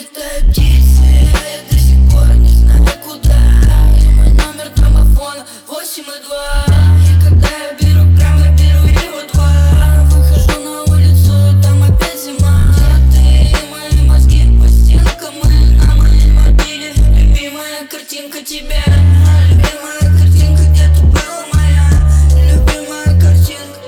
улетают птицы, а я до сих пор не знаю куда. И мой номер домофона 8 и 2. И когда я беру грамм, я беру его 2. Выхожу на улицу, там опять зима. Ты и мои мозги по стенкам, и на моей мобиле любимая картинка тебя. Любимая картинка, где ты была моя. Любимая картинка.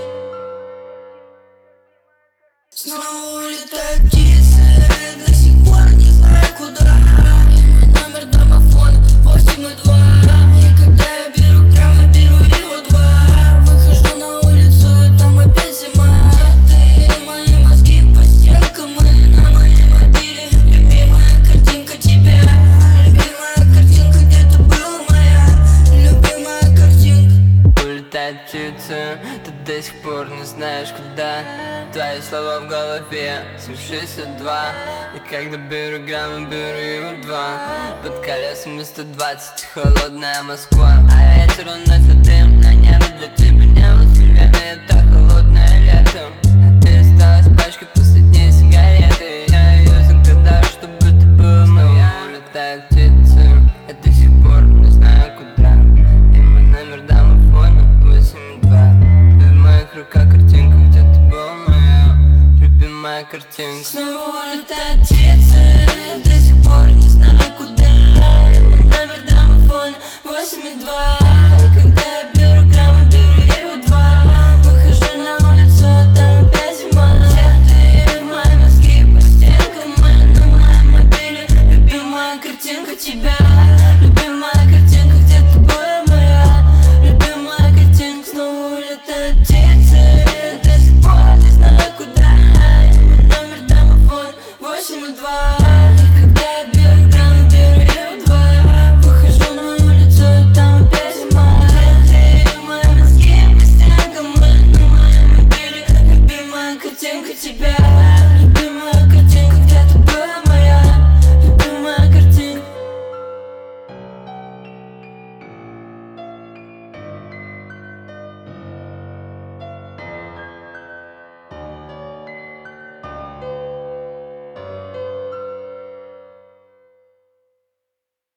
Снова улетают птицы, а я до сих пор не знаю куда. И мой номер домофона 8 и 2. И когда я беру грамм, я беру его 2. Выхожу на улицу, и там опять зима. Ты и мои мозги по стенкам, и на моей мобиле любимая картинка тебя. Любимая картинка, где ты была моя. Любимая картинка. Улетает птица, ты до сих пор не знаешь куда. Твои слова в голове, 762. И когда беру грамм, беру его 2. Под колесами 120, холодная Москва. А ветер уносит дым, на небо для тебя небо с крыльями. Это холодное лето. Ты осталась пачкой последней сигареты. Я ее загадаю, чтобы ты была моя. Улетает птица, я до сих пор не знаю куда. И мой номер домофона 8,2. И в моих руках картинка, где ты была моя любимая картинка. Снова улетает птица, я до сих пор не знаю куда. И мой номер домофона 8,2. И когда я беру грамм, я беру его 2. Выхожу на улицу, там опять зима. Ты и мои мозги по стенкам, и на моей мобиле любимая картинка тебя. Любимая картинка, где ты была моя. Любимая картинка. Снова улетает птица, я до сих пор не знаю куда. И мой номер домофона 8,2. И когда я беру грамм, беру его 2. Выхожу на улицу, там опять зима. Ты и мои мозги по стенкам, и на моей мобиле любимая картинка тебя.